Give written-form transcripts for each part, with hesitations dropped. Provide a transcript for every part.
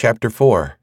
Chapter 4.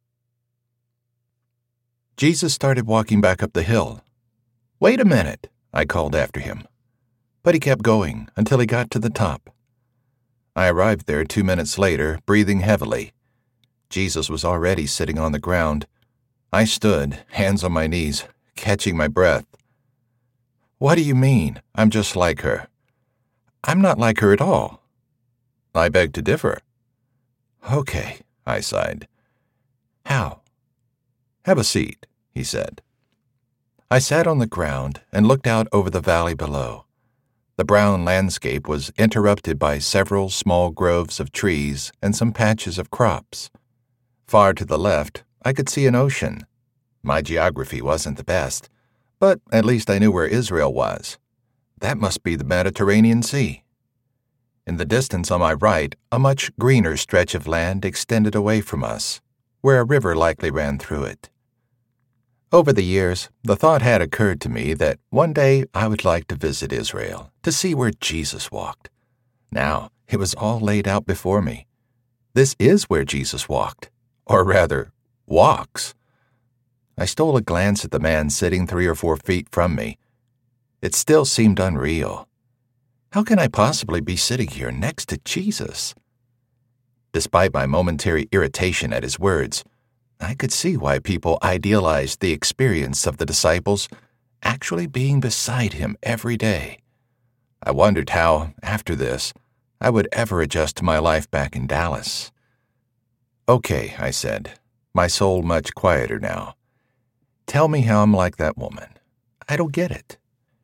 Jesus started walking back up the hill. "Wait a minute," I called after him. But he kept going until he got to the top. I arrived there 2 minutes later, breathing heavily. Jesus was already sitting on the ground. I stood, hands on my knees, catching my breath. "What do you mean? I'm just like her." "I'm not like her at all." "I beg to differ." "Okay," I sighed. "How?" "Have a seat," he said. I sat on the ground and looked out over the valley below. The brown landscape was interrupted by several small groves of trees and some patches of crops. Far to the left, I could see an ocean. My geography wasn't the best, but at least I knew where Israel was. That must be the Mediterranean Sea. In the distance on my right, a much greener stretch of land extended away from us, where a river likely ran through it. Over the years, the thought had occurred to me that one day I would like to visit Israel, to see where Jesus walked. Now, it was all laid out before me. This is where Jesus walked, or rather, walks. I stole a glance at the man sitting 3 or 4 feet from me. It still seemed unreal. How can I possibly be sitting here next to Jesus? Despite my momentary irritation at his words, I could see why people idealized the experience of the disciples actually being beside him every day. I wondered how, after this, I would ever adjust to my life back in Dallas. "Okay," I said, my soul much quieter now. "Tell me how I'm like that woman. I don't get it."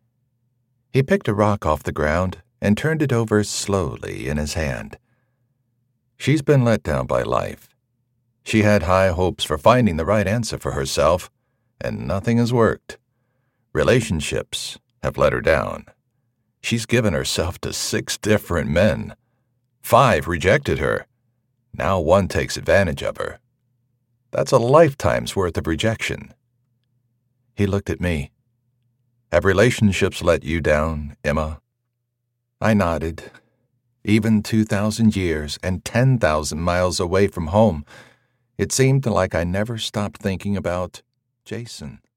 He picked a rock off the ground and turned it over slowly in his hand. "She's been let down by life. She had high hopes for finding the right answer for herself, and nothing has worked. Relationships have let her down. She's given herself to 6 different men. 5 rejected her. Now 1 takes advantage of her. That's a lifetime's worth of rejection." He looked at me. "Have relationships let you down, Emma?" I nodded. Even 2,000 years and 10,000 miles away from home, it seemed like I never stopped thinking about Jason.